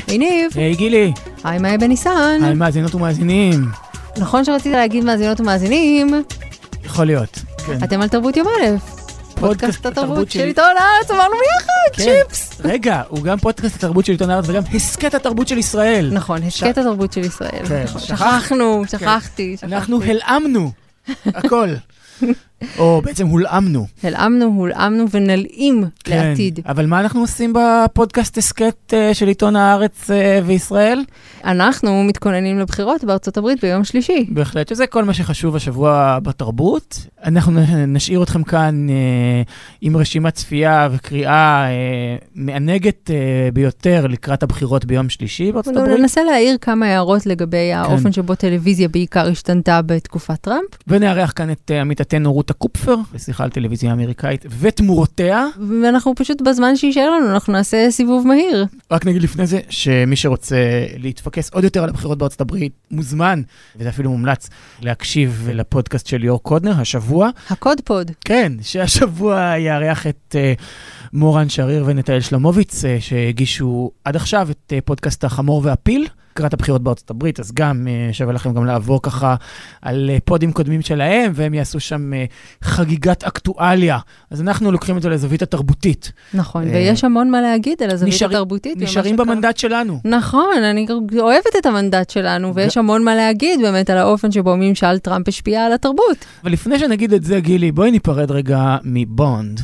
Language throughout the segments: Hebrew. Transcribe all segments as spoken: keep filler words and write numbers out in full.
היי ניב. היי גילי. היי מאי בניסן. היי מאזינות ומאזינים. נכון שרצית להגיד מאזינות ומאזינים. יכול להיות. אתם על תרבות יום א'. פודקאסט התרבות של עיתון הארץ, אמרנו ביחד, צ'יפס. רגע, הוא גם פודקאסט התרבות של עיתון הארץ וגם הסקט התרבות של ישראל. נכון, הסקט התרבות של ישראל. שכחנו, שכחתי. אנחנו הלאמנו הכל. או בעצם הולאמנו. הלאמנו, הולאמנו ונלאים לעתיד. אבל מה אנחנו עושים בפודקאסט הסקט של עיתון הארץ וישראל? אנחנו מתכוננים לבחירות בארצות הברית ביום שלישי. בהחלט, שזה כל מה שחשוב השבוע בתרבות. אנחנו נשאיר אתכם כאן עם רשימת צפייה וקריאה מענגת ביותר לקראת הבחירות ביום שלישי בארצות הברית. ננסה להעיר כמה הערות לגבי האופן שבו טלוויזיה בעיקר השתנתה בתקופת טראמפ. ונארח כאן את עמיתתנו רות הקופפר, בשיחה על טלוויזיה אמריקאית, ותמורותיה. ואנחנו פשוט בזמן שישאר לנו, אנחנו נעשה סיבוב מהיר. רק נגיד לפני זה, שמי שרוצה להתפקס עוד יותר על הבחירות בארצות הברית, מוזמן, וזה אפילו מומלץ, להקשיב לפודקאסט של ליאור קודנר, השבוע. הקוד פוד. כן, שהשבוע יארח את uh, מורן שריר ונטעאל שלמוביץ, uh, שהגישו עד עכשיו את uh, פודקאסט החמור והפיל, קראת הבחירות בארצות הברית, אז גם uh, שווה לכם גם לעבור ככה על uh, פודים קודמים שלהם, והם יעשו שם uh, חגיגת אקטואליה. אז אנחנו לוקחים את זה לזווית התרבותית. נכון, uh, ויש המון מה להגיד על הזווית נשאר, התרבותית. נשארים במנדט שלנו. נכון, אני אוהבת את המנדט שלנו, ויש ג... המון מה להגיד באמת על האופן שבו ממשל טראמפ השפיע על התרבות. ולפני שנגיד את זה, גילי, בואי ניפרד רגע מבונד.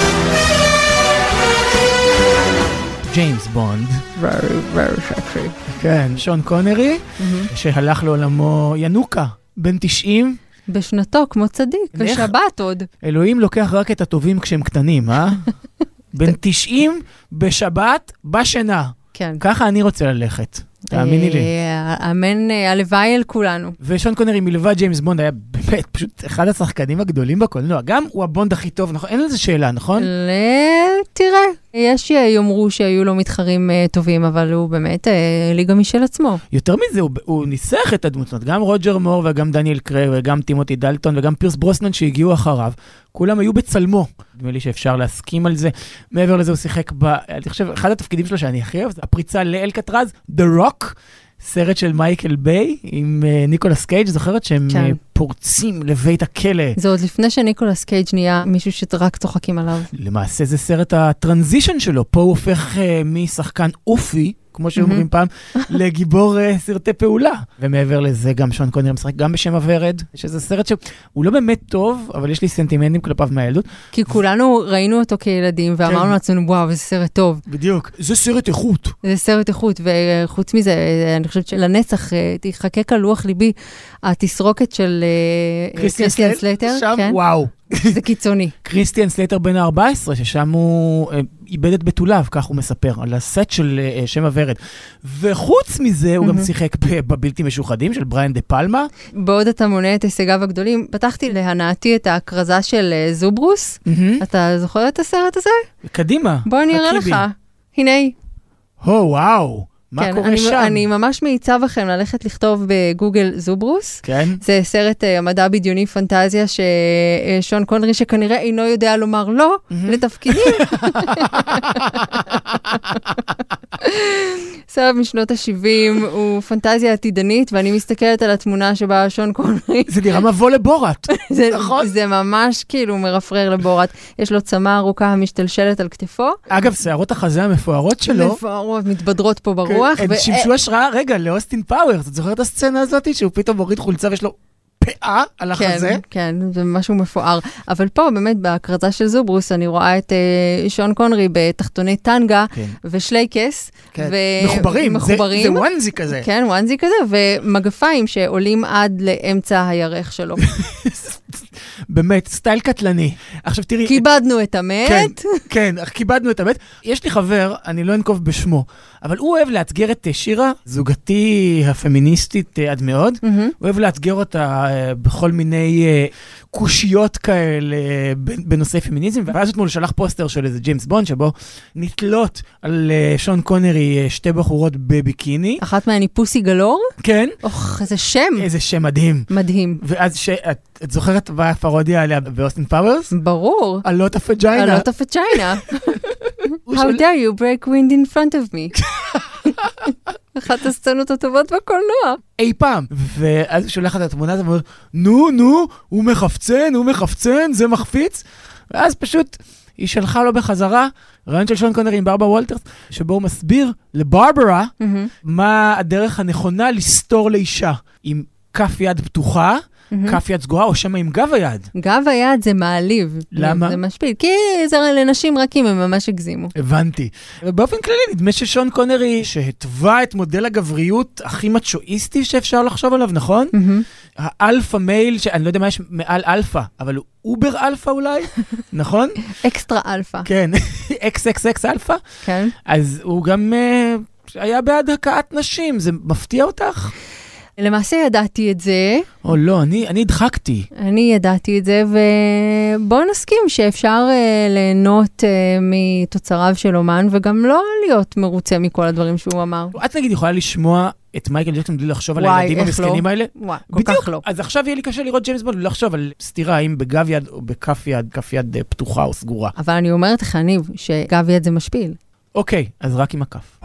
ג'יימס בונד. very, very sexy. כן, שון קונרי, mm-hmm. שהלך לעולמו ינוקה, בן תשעים. בשנתו, כמו צדיק, בשבת עוד. אלוהים לוקח רק את הטובים כשהם קטנים, אה? בן תשעים בשבת, בשינה. כן. ככה אני רוצה ללכת. תאמיני לי. אמן הלוואי אל כולנו. ושון קונרי מלבד ג'יימס בונד היה באמת פשוט אחד השחקנים הגדולים בקולנוע. גם הוא הבונד הכי טוב, נכון? אין לזה שאלה, נכון? תראה, יש שיאמרו שהיו לו מתחרים טובים, אבל הוא באמת ליגה משל עצמו. יותר מזה, הוא ניסח את הדמות. גם רוג'ר מור וגם דניאל קריי וגם טימותי דלטון וגם פירס ברוסנן שהגיעו אחריו. כולם היו בצלמו. נדמה לי שאפשר להסכים על זה. מעבר לזה הוא שיחק ב... אני חושב, אחד התפקידים שלו שאני הכי אוהב, זה הפריצה לאלקטרז, The Rock, סרט של מייקל ביי, עם uh, ניקולס קייג', זוכרת שהם כן. uh, פורצים לבית הכלא. זה עוד לפני שניקולס קייג' נהיה מישהו שרק צוחקים עליו. למעשה זה סרט הטרנזישן שלו, פה הוא הופך uh, משחקן אופי, כמו שאומרים פעם, לגיבור סרטי פעולה. ומעבר לזה גם שון קונרי משחק גם בשם הוורד, שזה סרט שהוא לא באמת טוב, אבל יש לי סנטימנטים כלפיו מהילדות. כי כולנו ראינו אותו כילדים, ואמרנו לעצמנו, וואו, זה סרט טוב. בדיוק. זה סרט איכות. זה סרט איכות, וחוץ מזה, אני חושבת שלנצח, תחכק על לוח ליבי, התסרוקת של קריסטיאן סלייטר. שם, וואו. זה קיצוני. קריסטיאן סלייטר בן ה-ארבע עשרה, ששם הוא איבד את בתוליו, כך הוא מספר, על הסט של שם הוורד. וחוץ מזה, הוא גם שיחק בבלתי משוחדים של בריאן דה פלמה. בעוד אתה מונה את הישגיו הגדולים, פתחתי להנאתי את ההקרזה של זוברוס. אתה זוכר את הסרט הזה? קדימה. בוא אני אראה לך. הנה. הו, וואו. מה כן, קורה אני, שם? אני ממש מעיצה בכם ללכת לכתוב בגוגל זוברוס. כן. זה סרט uh, המדע בדיוני פנטזיה ששון קונרי שכנראה אינו יודע לומר לא mm-hmm. לתפקידים. סרט משנות ה-שבעים, הוא פנטזיה עתידנית, ואני מסתכלת על התמונה שבה שון קונרי... זה נראה מבוא לבורת, זה, נכון? זה ממש כאילו מרפרר לבורת. יש לו צמה ארוכה המשתלשלת על כתפו. אגב, שערות החזה המפוארות שלו... מפוארות, מתבדרות פה ברוח. הם שימשו השראה, רגע, לאוסטין פאוורס. את זוכרת הסצנה הזאת שהוא פתאום מוריד חולצה ויש לו פאה על החזה? כן, כן, זה משהו מפואר. אבל פה באמת בהקרזה של זוברוס אני רואה את uh, שון קונרי בתחתוני טנגה כן. ושלייקס. כן. ו... מחוברים, מחוברים. זה, זה וואנזי כזה. כן, וואנזי כזה, ומגפיים שעולים עד לאמצע הירך שלו. באמת, סטייל קטלני. עכשיו תראי... כיבדנו את המת. כן, כן, כיבדנו את המת. יש לי חבר, אני לא אנקוב בשמו, אבל הוא אוהב לאתגר את שירה, זוגתי הפמיניסטית עד מאוד. Mm-hmm. הוא אוהב לאתגר אותה בכל מיני קושיות כאלה בנושא פמיניזם, ואז אתמול שלח פוסטר של איזה ג'יימס בונד, שבו נתלות על שון קונרי שתי בחורות בביקיני. אחת מהן היא פוסי גלור? כן. אוח, איזה שם. איזה שם מדהים. מדהים. ואז שאת, את זוכרת בפרודיה עליה באוסטין פאוורס? ברור. עלות הפג'יינה. עלות הפג'יינה. How dare you break wind in front of me? אחת הסצנות הטובות בקולנוע. אי פעם. ואז הוא שולח את התמונה הזאת ואומר, נו, נו, הוא מחפצן, הוא מחפצן, זה מחפיץ. ואז פשוט היא שלחה לו בחזרה, רעיון של שון קונרי עם ברברה וולטרס, שבו הוא מסביר לברברה mm-hmm. מה הדרך הנכונה לסתור לאישה, עם כף יד פתוחה, mm-hmm. כף יד סגורה, או שמה עם גב היד. גב היד זה מעליב. למה? זה משפיל, כי זה לנשים רכים, הם ממש הגזימו. הבנתי. ובאופן כללי, נדמה ששון קונרי, שהטבע את מודל הגבריות הכי מצ'ואיסטי שאפשר לחשוב עליו, נכון? Mm-hmm. האלפא מייל, שאני לא יודע מה יש מעל אלפא, אבל הוא אובר אלפא אולי, נכון? אקסטרה אלפא. כן, אקס אקס אקס אלפא. כן. אז הוא גם uh, היה בעד הקעת נשים, זה מפתיע אותך? למעשה ידעתי את זה. או לא, אני, אני הדחקתי. אני ידעתי את זה, ובואו נסכים שאפשר uh, ליהנות uh, מתוצריו של אומן, וגם לא להיות מרוצה מכל הדברים שהוא אמר. את נגיד יכולה לשמוע את מייקל ג'קסון בלי לחשוב על וואי, הילדים המסכנים לא? האלה? וואי, כל בדיוק. כך לא. אז עכשיו יהיה לי קשה לראות ג'יימס בונד ולחשוב על סתירה, האם בגב יד או בכף יד, כף יד פתוחה או סגורה. אבל אני אומרת לך, ניב, שגב יד זה משפיל. אוקיי, אז רק עם הכף.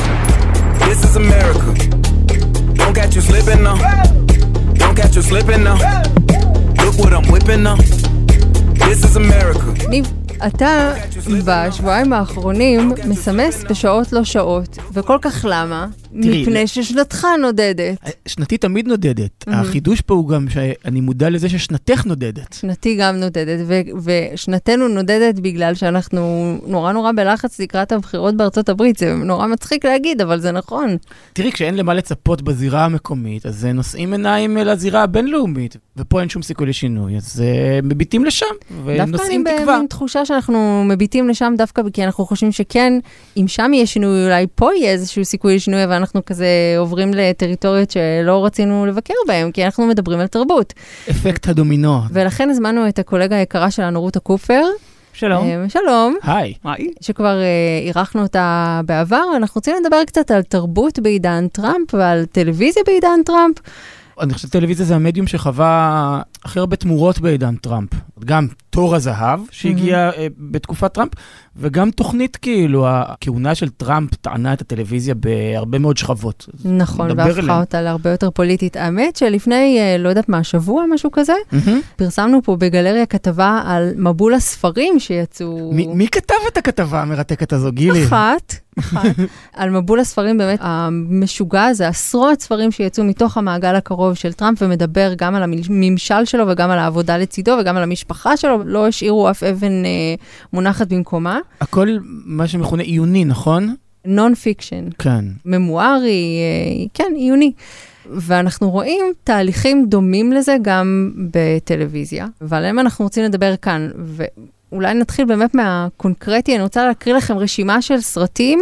This is America. Don't catch you slipping now. Don't catch you slipping now. Look what I'm whipping now. This is America. ניב, אתה בשבועיים האחרונים מסמס בשעות לא שעות, וכל כך למה? מפני ששנתך נודדת. שנתי תמיד נודדת. החידוש פה הוא גם שאני מודע לזה ששנתך נודדת. שנתי גם נודדת, ושנתנו נודדת בגלל שאנחנו נורא נורא בלחץ לקראת הבחירות בארצות הברית. זה נורא מצחיק להגיד, אבל זה נכון. תראי, כשאין למה לצפות בזירה המקומית, אז נושאים עיניים לזירה הבינלאומית, ופה אין שום סיכוי לשינוי, אז מביטים לשם, ונושאים תקווה. דווקא אני בתחושה שאנחנו מביטים לשם דווקא, כי אנחנו חושבים שכן, אם שם יהיה שינוי, אולי פה יהיה איזשהו סיכוי לשינוי, אבל אנחנו כזה עוברים לטריטוריות שלא רצינו לבקר בהם, כי אנחנו מדברים על תרבות. אפקט הדומינו. ולכן הזמנו את הקולגה היקרה שלנו, רותה קופר. שלום. שלום. היי. היי. שכבר אירחנו אותה בעבר, ואנחנו רוצים לדבר קצת על תרבות בעידן טראמפ, ועל טלוויזיה בעידן טראמפ. אני חושב שטלוויזיה זה המדיום שחווה הכי הרבה תמורות בעידן טראמפ. גם תור הזהב שהגיע mm-hmm. בתקופת טראמפ, וגם תוכנית כאילו, הכהונה של טראמפ טענה את הטלוויזיה בהרבה מאוד שכבות. נכון, והפכה אותה להרבה יותר פוליטית. האמת שלפני, לא יודעת מה, שבוע, משהו כזה, mm-hmm. פרסמנו פה בגלריה כתבה על מבול הספרים שיצאו... מי, מי כתב את הכתבה המרתקת הזו, גילי? אחת. אחת. על מבול הספרים באמת המשוגע הזה, עשרות ספרים שיצאו מתוך המעגל הקרוב של טראמפ, ומדבר גם על הממשל שלו וגם על העבודה לצידו וגם על המשפחה שלו, לא השאירו אף אבן אה, מונחת במקומה. הכל מה שמכונה עיוני, נכון? נון פיקשן. כן. ממוארי, אה, כן, עיוני. ואנחנו רואים תהליכים דומים לזה גם בטלוויזיה, ועליהם אנחנו רוצים לדבר כאן, ו... אולי נתחיל באמת מהקונקרטי, אני רוצה להקריא לכם רשימה של סרטים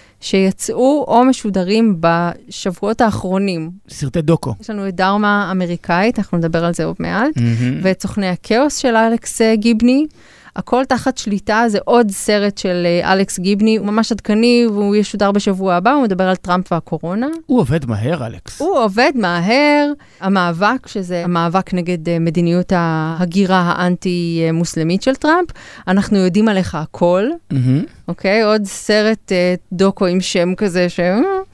שיצאו או משודרים בשבועות האחרונים. סרטי דוקו. יש לנו את דרמה אמריקאית, אנחנו נדבר על זה עוד מעט, mm-hmm. ואת סוכני הכאוס של אלכס גיבני. הכל תחת שליטה, זה עוד סרט של אלכס גיבני, הוא ממש עדכני, והוא ישודר בשבוע הבא, הוא מדבר על טראמפ והקורונה. הוא עובד מהר, אלכס. הוא עובד מהר. המאבק, שזה המאבק נגד מדיניות ההגירה האנטי-מוסלמית של טראמפ, אנחנו יודעים עליך הכל. אוקיי? עוד סרט דוקו עם שם כזה, ש...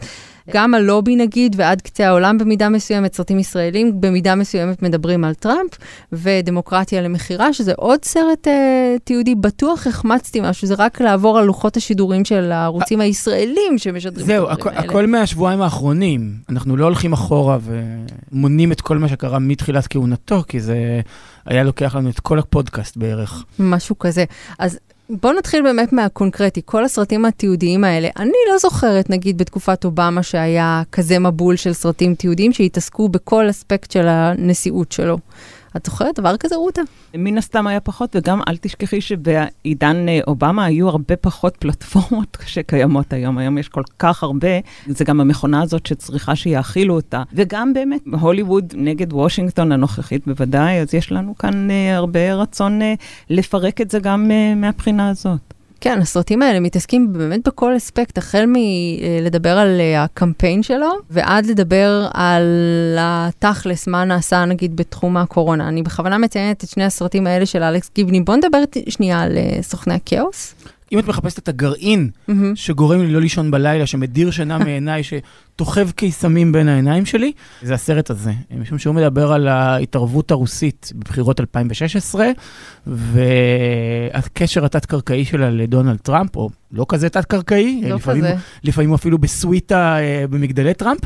גם הלובי נגיד, ועד קצה העולם במידה מסוימת, סרטים ישראלים, במידה מסוימת מדברים על טראמפ, ודמוקרטיה למחירה, שזה עוד סרט אה, תיעודי, בטוח החמצתי משהו, זה רק לעבור על לוחות השידורים של הערוצים הישראלים שמשדרים זהו, את הדברים האלה. הכל מהשבועיים האחרונים. אנחנו לא הולכים אחורה ומונים את כל מה שקרה מתחילת כהונתו, כי זה היה לוקח לנו את כל הפודקאסט בערך. משהו כזה. אז בואו נתחיל באמת מהקונקרטי. כל הסרטים התיעודיים האלה, אני לא זוכרת, נגיד, בתקופת אובמה שהיה כזה מבול של סרטים תיעודיים שהתעסקו בכל אספקט של הנשיאות שלו. את זוכרת דבר כזה, רותה? מן הסתם היה פחות, וגם אל תשכחי שבעידן אובמה היו הרבה פחות פלטפורמות שקיימות היום. היום יש כל כך הרבה, זה גם המכונה הזאת שצריכה שיאכילו אותה. וגם באמת, הוליווד נגד וושינגטון הנוכחית בוודאי, אז יש לנו כאן הרבה רצון לפרק את זה גם מהבחינה הזאת. כן, הסרטים האלה מתעסקים באמת בכל אספקט, החל מלדבר על הקמפיין שלו, ועד לדבר על התכלס, מה נעשה נגיד בתחום הקורונה. אני בכוונה מציינת את שני הסרטים האלה של אלכס גיבני. בוא נדבר שנייה על סוכני הכאוס. אם את מחפשת את הגרעין שגורם לי לא לישון בלילה, שמדיר שינה מעיניי, שתוכב קיסמים בין העיניים שלי, זה הסרט הזה. משום שהוא מדבר על ההתערבות הרוסית בבחירות אלפיים ושש עשרה, והקשר התת-קרקעי שלה לדונלד טראמפ, או לא כזה תת-קרקעי, לא לפעמים, כזה. לפעמים אפילו בסוויטה במגדלי טראמפ.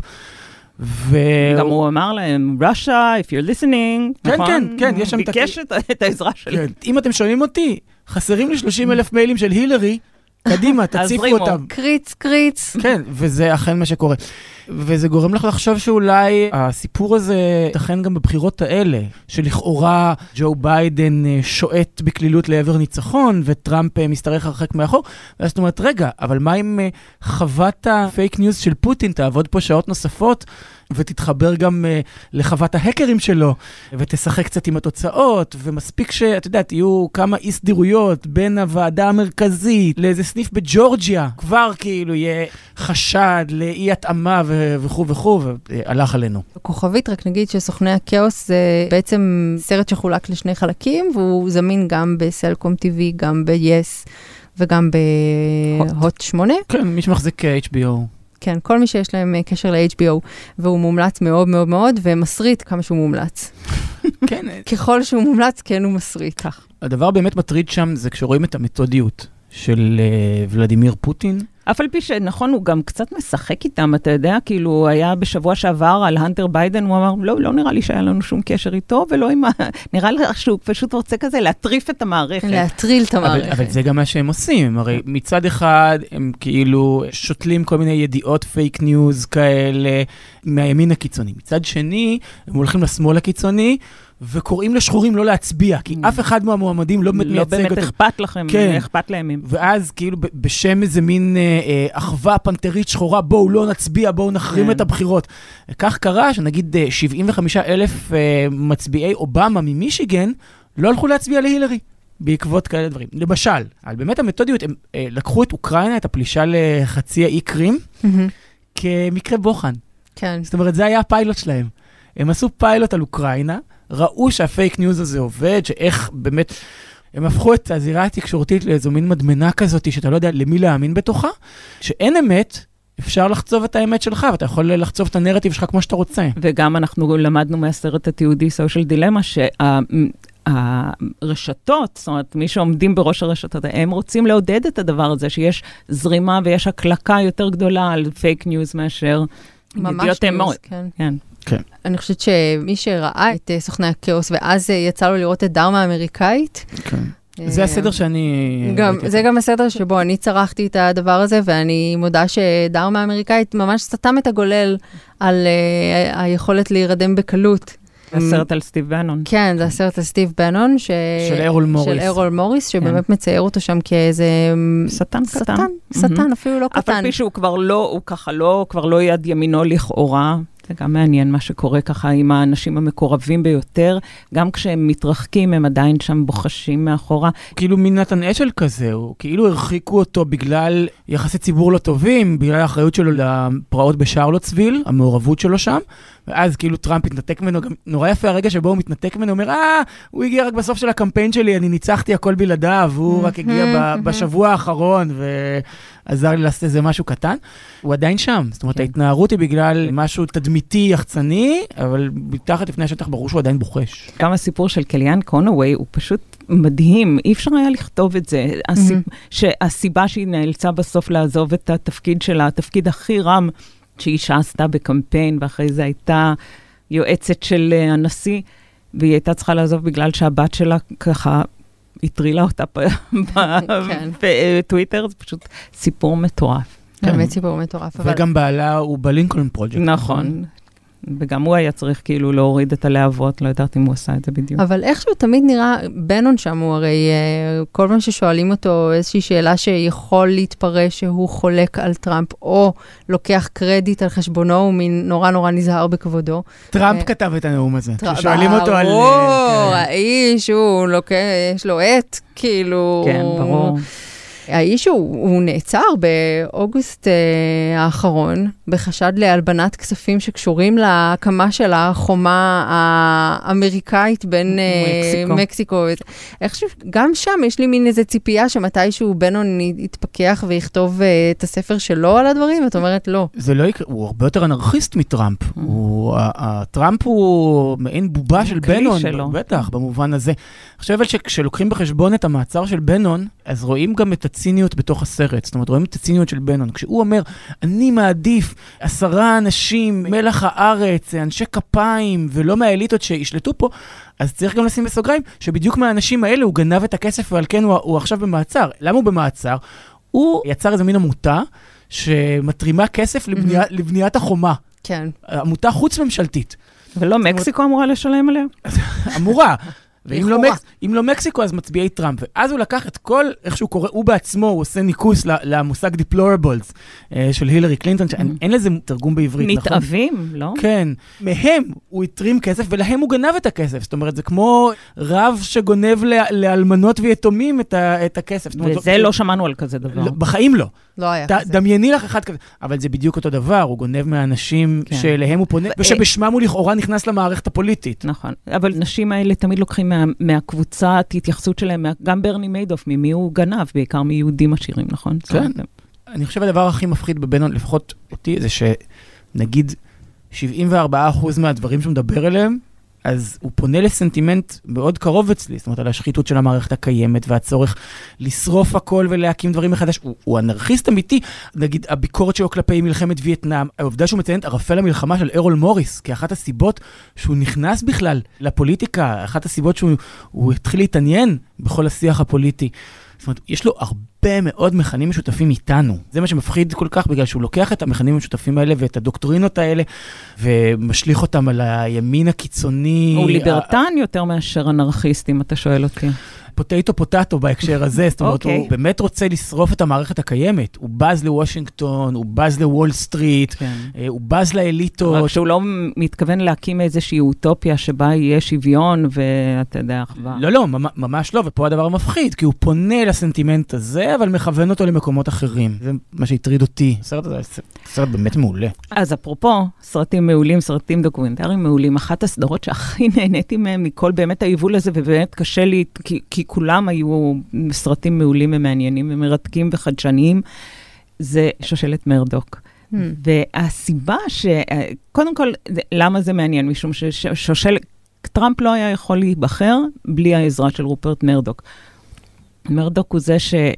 ו... גם הוא אמר להם, Russia, if you're listening, כן, נכון? כן, כן, יש שם ביקש את... את העזרה שלי. כן. אם אתם שומעים אותי, חסרים לי שלושים אלף מיילים של הילרי, קדימה, תציפו אותם. קריץ, קריץ. כן, וזה אכן מה שקורה. וזה גורם לך לחשוב שאולי הסיפור הזה תכן גם בבחירות האלה, שלכאורה ג'ו ביידן שואט בכלילות לעבר ניצחון, וטראמפ מסתרך הרחק מאחור, ואז זאת אומרת, רגע, אבל מה אם חוות הפייק ניוז של פוטין תעבוד פה שעות נוספות, ותתחבר גם uh, לחוות ההקרים שלו, ותשחק קצת עם התוצאות, ומספיק שאת יודעת, יהיו כמה אי סדירויות בין הוועדה המרכזית לאיזה סניף בג'ורג'יה, כבר כאילו יהיה חשד לאי התאמה ו- וכו' וכו', והלך עלינו. כוכבית, רק נגיד שסוכני הכאוס זה בעצם סרט שחולק לשני חלקים, והוא זמין גם בסלקום טי וי, גם ב-Yes, וגם בהוט שמונה. כן, מי שמחזיק אייץ' בי או. כן, כל מי שיש להם קשר ל-אייץ' בי או, והוא מומלץ מאוד מאוד מאוד, ומסריט כמה שהוא מומלץ. כן. ככל שהוא מומלץ, כן הוא מסריט. הדבר באמת מטריד שם זה כשרואים את המתודיות של uh, ולדימיר פוטין. אף על פי שנכון, הוא גם קצת משחק איתם, אתה יודע, כאילו הוא היה בשבוע שעבר על הנטר ביידן, הוא אמר, לא, לא נראה לי שהיה לנו שום קשר איתו, ולא עם ה... נראה לי שהוא פשוט רוצה כזה להטריף את המערכת. להטריל את המערכת. אבל, אבל זה גם מה שהם עושים, הרי מצד אחד הם כאילו שותלים כל מיני ידיעות פייק ניוז כאלה מהימין הקיצוני. מצד שני, הם הולכים לשמאל הקיצוני, וקוראים לשחורים לא להצביע, כי אף אחד מהמועמדים לא באמת מייצג אותם. לא באמת אכפת לכם, אכפת להם. ואז כאילו בשם איזה מין אחווה פנתרית שחורה, בואו לא נצביע, בואו נחרים את הבחירות. כך קרה שנגיד שבעים וחמישה אלף מצביעי אובמה ממישיגן, לא הלכו להצביע להילרי, בעקבות כאלה דברים. למשל, על באמת המתודיות, הם לקחו את אוקראינה, את הפלישה לחצי האי קרים, כמקרה בוחן. כן. זאת אומרת, זה היה הפיילוט שלהם. הם עשו פיילוט על אוקראינה, ראו שהפייק ניוז הזה עובד, שאיך באמת, הם הפכו את הזירה התקשורתית לאיזו מין מדמנה כזאת, שאתה לא יודע למי להאמין בתוכה, שאין אמת, אפשר לחצוב את האמת שלך, ואתה יכול לחצוב את הנרטיב שלך כמו שאתה רוצה. וגם אנחנו למדנו מהסרט התיעודי סושיאל דילמה, שהרשתות, זאת אומרת, מי שעומדים בראש הרשתות, הם רוצים לעודד את הדבר הזה, שיש זרימה ויש הקלקה יותר גדולה על פייק ניוז מאשר ממש ניוז, כן. כן. כן. אני חושבת שמי שראה את סוכני הכאוס, ואז יצא לו לראות את דרמה האמריקאית. כן. זה הסדר שאני... גם, זה גם הסדר שבו אני צרכתי את הדבר הזה, ואני מודה שדרמה האמריקאית ממש סתם את הגולל על uh, היכולת להירדם בקלות. הסרט על סטיב בנון. כן, זה הסרט על סטיב בנון, ש... של אירול מוריס. של אירול מוריס, שבאמת מצייר אותו שם כאיזה... שטן קטן. שטן, שטן, אפילו לא קטן. אף על פי שהוא כבר לא, הוא ככה לא, כבר לא יד ימינו לכאורה. זה גם מעניין מה שקורה ככה עם האנשים המקורבים ביותר, גם כשהם מתרחקים, הם עדיין שם בוחשים מאחורה. כאילו מין נתן אשל כזה, הוא כאילו הרחיקו אותו בגלל יחסי ציבור לא טובים, בגלל האחריות שלו לפרעות בשרלוטסוויל, המעורבות שלו שם, ואז כאילו טראמפ התנתק ממנו, גם נורא יפה הרגע שבו הוא מתנתק ממנו, אומר, אה, הוא הגיע רק בסוף של הקמפיין שלי, אני ניצחתי הכל בלעדיו, הוא רק הגיע בשבוע האחרון, ועזר לי לעשות איזה משהו קטן. הוא עדיין שם, זאת אומרת, ההתנערות היא בגלל משהו תדמיתי, יחצני, אבל מתחת לפני השטח ברור שהוא עדיין בוחש. גם הסיפור של קליאן קונווי הוא פשוט מדהים, אי אפשר היה לכתוב את זה, שהסיבה שהיא נאלצה בסוף לעזוב את התפקיד שלה, התפקיד הכי רם, שאישה עשתה בקמפיין, ואחרי זה הייתה יועצת של הנשיא, והיא הייתה צריכה לעזוב בגלל שהבת שלה ככה הטרילה אותה בטוויטר, זה פשוט סיפור מטורף. באמת סיפור מטורף. וגם בעלה הוא בלינקולן פרוג'קט. נכון. וגם הוא היה צריך כאילו להוריד את הלהבות, לא יודעת אם הוא עשה את זה בדיוק. אבל איכשהו תמיד נראה, בנון שם הוא הרי, כל פעם ששואלים אותו איזושהי שאלה שיכול להתפרש שהוא חולק על טראמפ, או לוקח קרדיט על חשבונו, הוא נורא נורא נזהר בכבודו. טראמפ כתב את הנאום הזה. שואלים אותו על... ברור, האיש, הוא לוקח, יש לו עט, כאילו... כן, ברור. האיש הוא, הוא נעצר באוגוסט אה, האחרון, בחשד להלבנת כספים שקשורים להקמה של החומה האמריקאית בין מקסיקו. אה, מקסיקו. איכשהו, גם שם יש לי מין איזו ציפייה שמתישהו בנון יתפכח ויכתוב אה, את הספר שלו על הדברים, ואת אומרת לא. זה לא יקרה, הוא הרבה יותר אנרכיסט מטראמפ. הוא, הטראמפ הוא מעין בובה של בנון, שלו. בטח, במובן הזה. אני חושב שכשלוקחים בחשבון את המעצר של בנון, אז רואים גם את הציניות בתוך הסרט. זאת אומרת, רואים את הציניות של בנון. כשהוא אומר, אני מעדיף עשרה אנשים, מלח הארץ, אנשי כפיים, ולא מהאליטות שישלטו פה, אז צריך גם לשים בסוגריים, שבדיוק מהאנשים האלה הוא גנב את הכסף, ועל כן הוא, הוא עכשיו במעצר. למה הוא במעצר? הוא יצר איזה מין עמותה, שמתרימה כסף לבניית, לבניית החומה. כן. עמותה חוץ ממשלתית. ולא מקסיקו אמורה לשלם עליה? אמורה. ואם לא, מקס, אם לא מקסיקו, אז מצביעי טראמפ. ואז הוא לקח את כל, איך שהוא קורא, הוא בעצמו, הוא עושה ניקוס למושג deplorables של הילרי קלינטון, שאין לזה תרגום בעברית, נכון? נתאבים, לא? כן. מהם הוא התרים כסף, ולהם הוא גנב את הכסף. זאת אומרת, זה כמו רב שגונב לאלמנות ויתומים את, ה, את הכסף. וזה לא שמענו על כזה דבר. בחיים לא. לא היה ד, כזה. דמייני לך אחד כזה. אבל זה בדיוק אותו דבר, הוא גונב מהאנשים כן. שלהם הוא פונה, ושבשמם הוא לכאורה נכנס למערכת הפוליטית. נכון. אבל נשים האלה תמיד לוקחים מה, מהקבוצת התייחסות שלהם, גם ברני מיידוף, ממי הוא גנב, בעיקר מיהודים עשירים, נכון? כן. אני חושב הדבר הכי מפחיד בבנון, לפחות אותי, זה שנגיד שבעים וארבעה אחוז מהדברים שהוא מדבר אליהם, אז הוא פונה לסנטימנט מאוד קרוב אצלי, זאת אומרת, על השחיתות של המערכת הקיימת, והצורך לשרוף הכל ולהקים דברים מחדש. הוא, הוא אנרכיסט אמיתי, נגיד, הביקורת שלו כלפי מלחמת וייטנאם, העובדה שהוא מציין את ערפל המלחמה של ארול מוריס, כאחת הסיבות שהוא נכנס בכלל לפוליטיקה, אחת הסיבות שהוא התחיל להתעניין בכל השיח הפוליטי. זאת אומרת, יש לו הרבה מאוד מכנים משותפים איתנו. זה מה שמפחיד כל כך, בגלל שהוא לוקח את המכנים המשותפים האלה ואת הדוקטרינות האלה, ומשליך אותם על הימין הקיצוני. הוא ליברטן יותר מאשר אנרכיסט, אם אתה שואל אותי. פוטטו פוטטו בהקשר הזה, זאת אומרת, הוא באמת רוצה לשרוף את המערכת הקיימת. הוא בז לוושינגטון, הוא בז לוול סטריט, הוא בז לאליטות. רק שהוא לא מתכוון להקים איזושהי אוטופיה שבה יהיה שוויון ואתה יודע, אחווה. לא, לא, ממש לא, ופה הדבר מפחיד, כי הוא פונה לסנטימנט הזה, אבל מכוון אותו למקומות אחרים. זה מה שהטריד אותי. הסרט הזה, סרט באמת מעולה. אז אפרופו, סרטים מעולים, סרטים דוקומנטריים מעולים, אחת הסדרות שהכי נהניתי מהם מכל באמת היבול הזה, ובאמת קשה לי, כי, כי כולם היו סרטים מעולים ומעניינים ומרתקים וחדשניים, זה שושלת מרדוק. Hmm. והסיבה ש... קודם כל, למה זה מעניין? משום ששושלת... טראמפ לא היה יכול להיבחר בלי העזרה של רופרט מרדוק. מרדוק הוא זה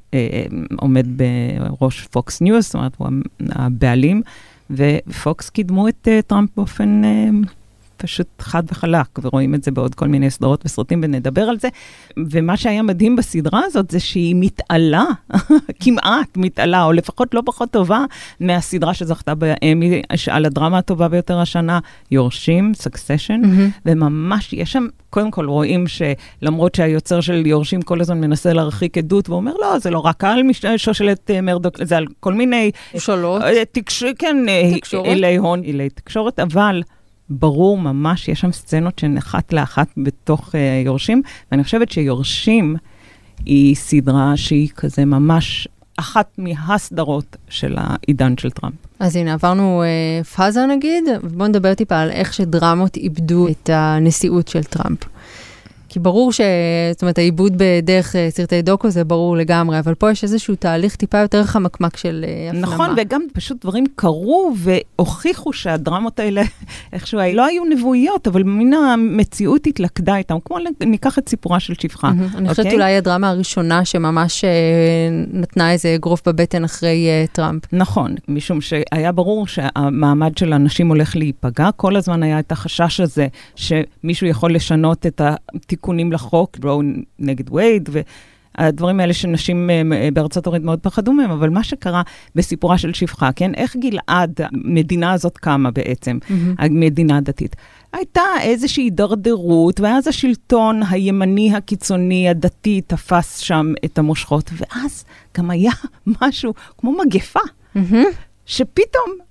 שעומד בראש פוקס ניוז, זאת אומרת, הוא הבעלים, ופוקס קידמו את טראמפ באופן פשוט חד וחלק, ורואים את זה בעוד כל מיני סדרות וסרטים, ונדבר על זה. ומה שהיה מדהים בסדרה הזאת, זה שהיא מתעלה, כמעט מתעלה, או לפחות לא פחות טובה, מהסדרה שזכתה באמי, על הדרמה הטובה ביותר השנה, יורשים, סקסשן, mm-hmm. וממש יש שם, קודם כל רואים שלמרות שהיוצר של יורשים כל הזמן מנסה להרחיק עדות, ואומר, לא, זה לא רק על שושלת מרדוק, זה על כל מיני... שלוש. תקש... כן, תקשורת. אילי הון, אילי תקשורת, אבל... ברור ממש, יש שם סצנות שהן אחת לאחת בתוך uh, יורשים, ואני חושבת שיורשים היא סדרה שהיא כזה ממש אחת מהסדרות של העידן של טראמפ. אז הנה, עברנו uh, פאזה נגיד, ובואו נדבר טיפה על איך שדרמות איבדו את הנשיאות של טראמפ. כי ברור ש... זאת אומרת, העיבוד בדרך סרטי דוקו זה ברור לגמרי, אבל פה יש איזשהו תהליך טיפה יותר חמקמק של הפנמה. נכון, וגם פשוט דברים קרו והוכיחו שהדרמות האלה, איכשהו, לא היו נבואיות, אבל מן המציאות התלכדה איתם, כמו ניקח את סיפורה של שפחה. אני חושבת אולי הדרמה הראשונה שממש נתנה איזה גרוף בבטן אחרי טראמפ. נכון, משום שהיה ברור שהמעמד של האנשים הולך להיפגע, כל הזמן היה את החשש הזה שמישהו יכול לשנות את התיקון, תיקונים לחוק, ברו נגד וייד, והדברים האלה שנשים בארצות הברית מאוד פחדו מהם, אבל מה שקרה בסיפורה של שפחה, כן? איך גלעד, המדינה הזאת קמה בעצם, mm-hmm. המדינה הדתית. הייתה איזושהי דרדרות, ואז השלטון הימני, הקיצוני, הדתי, תפס שם את המושכות, ואז גם היה משהו כמו מגפה, mm-hmm. שפתאום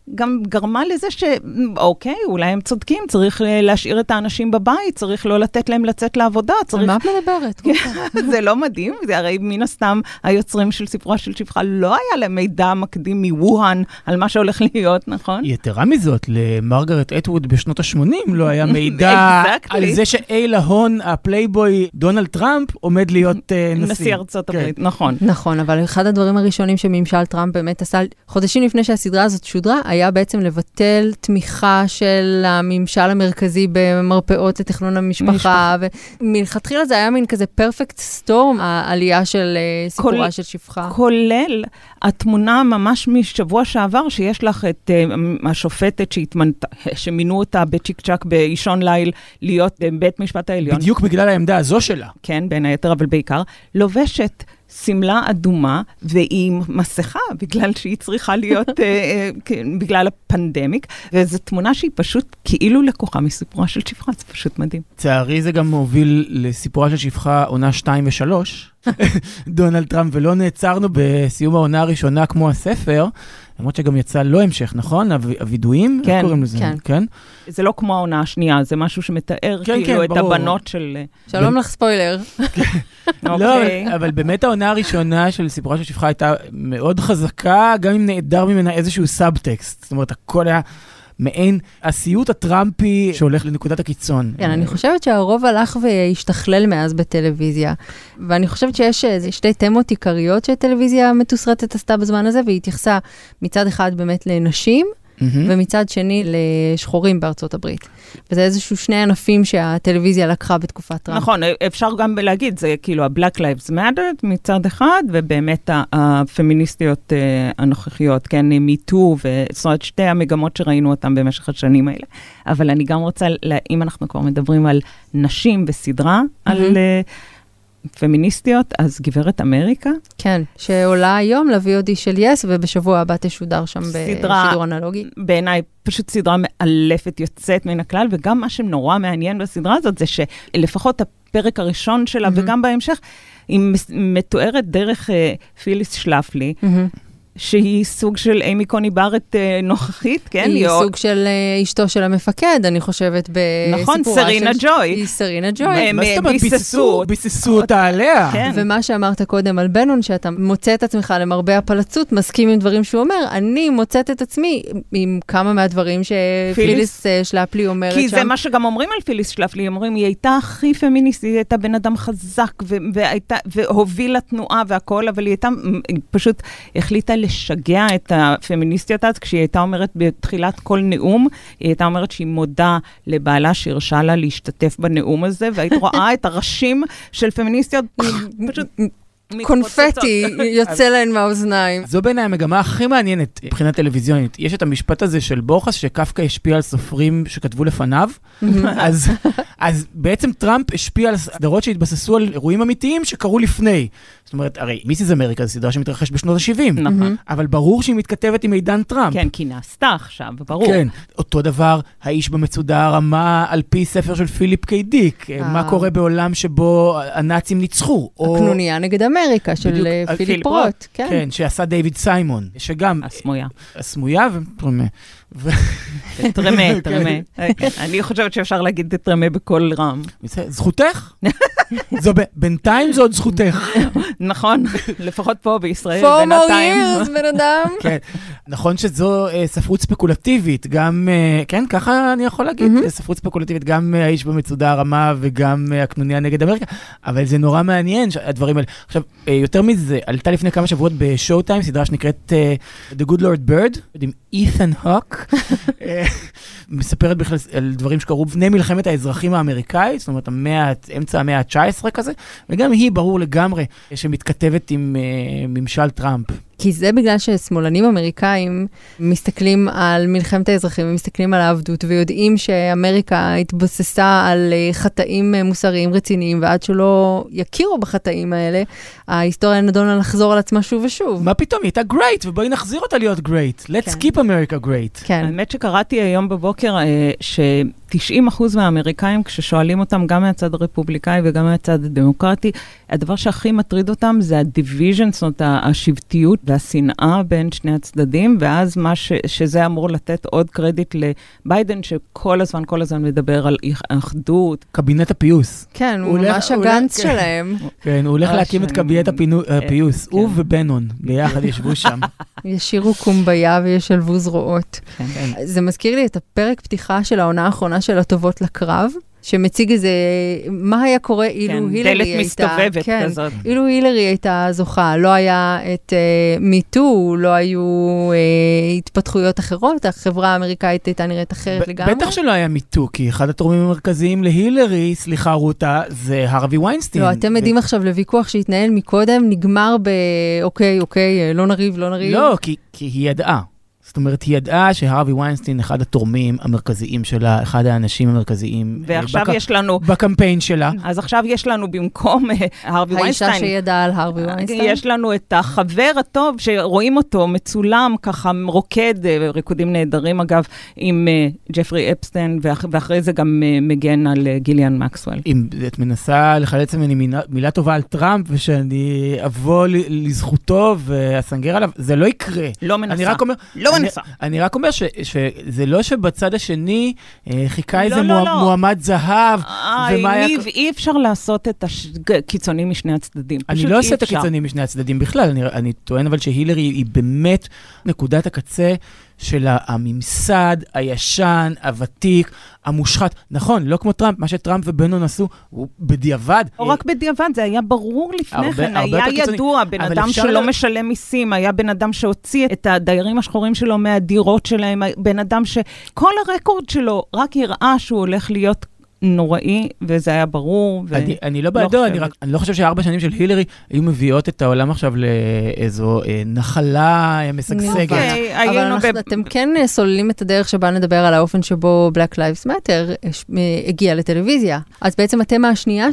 גם גרמה לזה שאוקיי, אולי הם צודקים, צריך להשאיר את האנשים בבית, צריך לא לתת להם לצאת לעבודה. על מה את מדברת? זה לא מדהים, זה הרי מן הסתם היוצרים של סיפורה של שפחה, לא היה להם מידע מקדים מוואן על מה שהולך להיות, נכון? יתרה מזאת, למרגרט אטווד בשנות ה-שמונים לא היה מידע על זה שאיל ההון, הפלייבוי דונלד טראמפ, עומד להיות נשיא. נשיא ארצות הברית, נכון. נכון, אבל אחד הדברים הראשונים שממשל טראמפ באמת עשה, חודשים לפני שהסדרה הזאת שודרה, היה בעצם לבטל תמיכה של הממשל המרכזי במרפאות לתכנון המשפחה, ומלכתחילה זה היה מין כזה פרפקט סטורם, העלייה של סיפורה של שפחה. כולל התמונה ממש משבוע שעבר, שיש לך את uh, השופטת שמינו אותה בצ'יק צ'ק באישון ליל, להיות uh, בית משפט העליון. בדיוק בגלל העמדה הזו שלה. כן, בין היתר, אבל בעיקר, לובשת סמלה אדומה, ועם מסכה, בגלל שהיא צריכה להיות, uh, uh, בגלל הפנדמיק, וזו תמונה שהיא פשוט כאילו לקוחה מסיפורה של שפחה, זה פשוט מדהים. צערי זה גם מוביל לסיפורה של שפחה עונה שתיים ושלוש, דונלד טראמפ, ולא נעצרנו בסיום העונה הראשונה כמו הספר, למרות שגם יצא לא המשך, נכון? הוידואים? כן, קוראים לזה? כן. כן. זה לא כמו העונה השנייה, זה משהו שמתאר כן, כאילו כן, את ברור. הבנות של... שלום לך ספוילר. לא, אבל באמת העונה הראשונה של סיפורה של שפחה הייתה מאוד חזקה, גם אם נעדר ממנה איזשהו סאבטקסט. זאת אומרת, הכל היה מעין הסיוט הטראמפי שהולך לנקודת הקיצון. כן, אני חושבת שהרוב הלך והשתכלל מאז בטלוויזיה. ואני חושבת שיש שתי תמות עיקריות שהטלוויזיה מתוסרטת עשתה בזמן הזה, והיא התייחסה מצד אחד באמת לנשים, ומצד שני לשחורים בארצות הברית. וזה איזשהו שני ענפים שהטלוויזיה לקחה בתקופת טראמפ. נכון, אפשר גם להגיד, זה כאילו ה-Black Lives Matter מצד אחד, ובאמת הפמיניסטיות הנוכחיות, כן, מיטו, זאת אומרת, שתי המגמות שראינו אותן במשך השנים האלה. אבל אני גם רוצה, אם אנחנו כבר מדברים על נשים בסדרה, על פמיניסטיות, אז גברת אמריקה. כן, שעולה היום ל-וי או די של יס, ובשבוע הבא תשודר שם בשידור אנלוגי. בעיניי פשוט סדרה מאלפת יוצאת מן הכלל, וגם מה שנורא מעניין בסדרה הזאת, זה שלפחות הפרק הראשון שלה, וגם בהמשך, היא מתוארת דרך פיליס שלפלי, שהיא סוג של אימי קוני בארט נוכחית, כן? היא סוג של אשתו של המפקד, אני חושבת, בסיפורה של... נכון, סרינה ג'וי. היא סרינה ג'וי. מה זאת אומרת? ביססו, ביססו אותה עליה. ומה שאמרת קודם על בנון, שאתה מוצא את עצמך למרבה הפלצות, מסכים עם דברים שהוא אומר, אני מוצאת את עצמי עם כמה מהדברים שפיליס שלפלי אומרת שם. כי זה מה שגם אומרים על פיליס שלפלי, אומרים, היא הייתה הכי פמיניסטית, היא הייתה בן אדם חזק, והובילה תנועה והכל, אבל היא הייתה, פשוט החליטה לשגע את הפמיניסטיות אז, כשהיא הייתה אומרת בתחילת כל נאום, היא הייתה אומרת שהיא מודה לבעלה שהרשה לה להשתתף בנאום הזה, והיית רואה את הראשים של פמיניסטיות, פשוט... קונפטי יוצא להן מהאוזניים. זו בעיניי המגמה הכי מעניינת מבחינה טלוויזיונית. יש את המשפט הזה של בורכס, שקפקא השפיע על סופרים שכתבו לפניו, אז, אז בעצם טראמפ השפיע על סדרות שהתבססו על אירועים אמיתיים שקרו לפני. זאת אומרת, הרי מיסיס אמריקה זו סדרה שמתרחש בשנות ה-שבעים, נכון. אבל ברור שהיא מתכתבת עם עידן טראמפ. כן, כי נעשתה עכשיו, ברור. כן, אותו דבר, האיש במצודה הרמה על פי ספר של פיליפ קיי דיק, מה קורה בעולם שבו הנאצים ניצחו. הקנוניה נגד אמריקה של פיליפ רוט. כן, שעשה דיוויד סיימון, שגם... הסמויה. הסמויה ותרמה. תרמה, תרמה. אני חושבת שאפשר להגיד תרמה בכל רם. זכותך? בינתיים זו עוד זכותך. נכון, לפחות פה בישראל, בינתיים. פור מור בן אדם. כן, נכון שזו ספרות ספקולטיבית, גם, כן, ככה אני יכול להגיד, ספרות ספקולטיבית, גם האיש במצודה הרמה וגם הקנוניה נגד אמריקה, אבל זה נורא מעניין, הדברים האלה. עכשיו, יותר מזה, עלתה לפני כמה שבועות בשואו טיים, סדרה שנקראת The Good Lord Bird, עם אית'ן הוק, מספרת בכלל על דברים שקרו בני מלחמת האזרחים האמריקאית, זאת אומרת, אמצע המאה ה-תשע עשרה כזה, וגם היא ברור לגמרי שמתכתבת עם ממשל טראמפ. כי זה בגלל ששמאלנים אמריקאים מסתכלים על מלחמת האזרחים, ומסתכלים על העבדות, ויודעים שאמריקה התבססה על חטאים מוסריים רציניים, ועד שלא יכירו בחטאים האלה, ההיסטוריה נדונה לחזור על עצמה שוב ושוב. מה פתאום? היא הייתה great, ובואי נחזיר אותה להיות great. Let's keep America great. כן. האמת שקראתי היום בבוקר ש... תשעים אחוז מהאמריקאים, כששואלים אותם גם מהצד הרפובליקאי וגם מהצד הדמוקרטי, הדבר שהכי מטריד אותם זה הדיוויז'ן, זאת אומרת, השבטיות והשנאה בין שני הצדדים, ואז מה ש, שזה אמור לתת עוד קרדיט לביידן, שכל הזמן, כל הזמן מדבר על אחדות. קבינט הפיוס. כן, הוא ממש הגנץ שלהם. כן, הוא הולך להקים את קבינט הפיוס. הוא ובנון ביחד ישבו שם. ישירו קומביה וישלבו זרועות. זה מזכיר לי את הפרק פתיחה של העונה האחרונה של הטובות לקרב, שמציג איזה, מה היה קורה אילו הילרי הייתה... דלת מסתובבת כזאת. אילו הילרי הייתה זוכה, לא היה את מיטו, לא היו התפתחויות אחרות, החברה האמריקאית הייתה נראית אחרת לגמרי. בטח שלא היה מיטו, כי אחד התורמים המרכזיים להילרי, סליחה רותה, זה הרווי ויינסטיין. לא, אתם עדים עכשיו לוויכוח שהתנהל מקודם, נגמר ב... אוקיי, אוקיי, לא נריב, לא נריב. לא, כי היא ידעה. זאת אומרת, היא ידעה שהרווי ויינסטיין אחד התורמים המרכזיים שלה, אחד האנשים המרכזיים ועכשיו בק... יש לנו... בקמפיין שלה. אז עכשיו יש לנו במקום הרווי ויינסטיין... האישה שידעה על הרווי ויינסטיין. יש לנו את החבר הטוב שרואים אותו מצולם, ככה רוקד, ריקודים נהדרים אגב, עם ג'פרי אפסטיין, ואח... ואחרי זה גם מגן על גיליאן מקסוול. אם את מנסה לחלץ ממני מילה, מילה טובה על טראמפ, ושאני אבוא לזכותו ואסנגר עליו, זה לא יקרה. לא מנסה. אני רק אומר... לא אני, אני רק אומר ש, שזה לא שבצד השני אה, חיכה לא, איזה לא, מוע, לא. מועמד זהב. ומה היה... ניב, אי אפשר לעשות את הקיצונים משני הצדדים. אני לא עושה את הקיצונים משני הצדדים בכלל. אני, אני טוען אבל שהילרי היא באמת נקודת הקצה של הממסד, הישן, הוותיק, המושחת. נכון, לא כמו טראמפ, מה שטראמפ ובנון עשו, הוא בדיעבד. לא רק בדיעבד, זה היה ברור לפני כן, היה ידוע, בן אדם שלא משלם מיסים, היה בן אדם שהוציא את הדיירים השחורים שלו מהדירות שלהם, בן אדם שכל הרקורד שלו רק הראה שהוא הולך להיות נוראי, וזה היה ברור. ו... אני, אני לא בעדו, אני, רק, אני לא חושב שארבע שנים של הילרי היו מביאות את העולם עכשיו לאיזו אה, נחלה משגשגת. Okay, אבל אנחנו, ב... אתם כן סוללים את הדרך שבה נדבר על האופן שבו Black Lives Matter הגיע לטלוויזיה. אז בעצם אתם השנייה